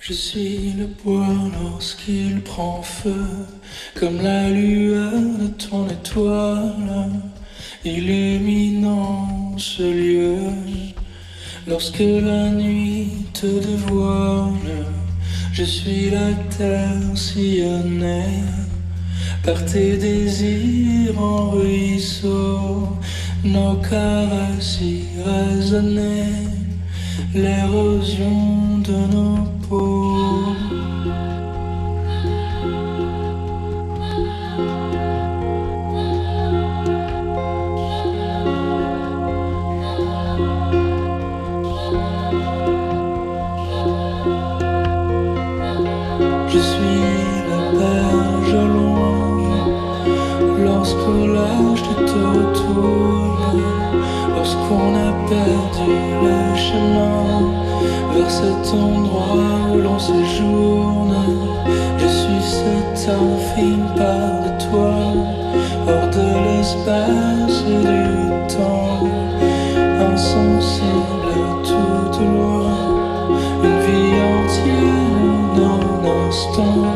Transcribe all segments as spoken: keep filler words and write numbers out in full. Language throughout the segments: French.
Je suis le bois lorsqu'il prend feu, comme la lueur de ton étoile, illuminant ce lieu. Lorsque la nuit te dévoile, je suis la terre sillonnée par tes désirs en ruisseau, nos caresses y résonnaient, l'érosion de nos peaux. Je suis la berge au loin, lorsqu'au large tu te retournes, lorsqu'on a perdu le chemin vers cet endroit où l'on séjourne. Je suis cet infime part de toi, hors de l'espace et du temps, insensible tout au loin, une vie entière en un instant.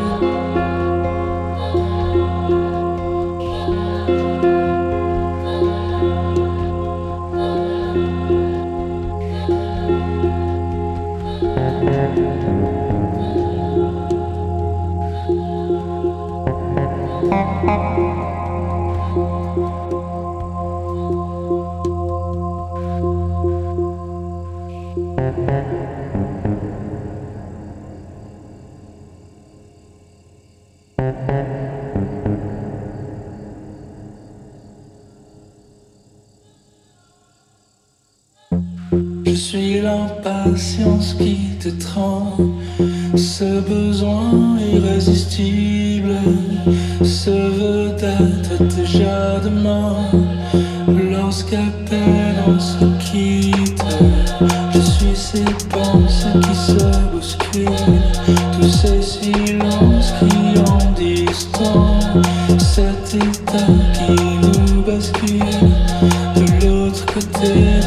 Je suis l'impatience qui t'étreint, ce besoin irrésistible, ce vœu d'être déjà demain, lorsqu'à peine on se quitte. Je suis ces pensées qui se bousculent, tous ces silences qui en disent tant, cet état qui nous bascule de l'autre côté.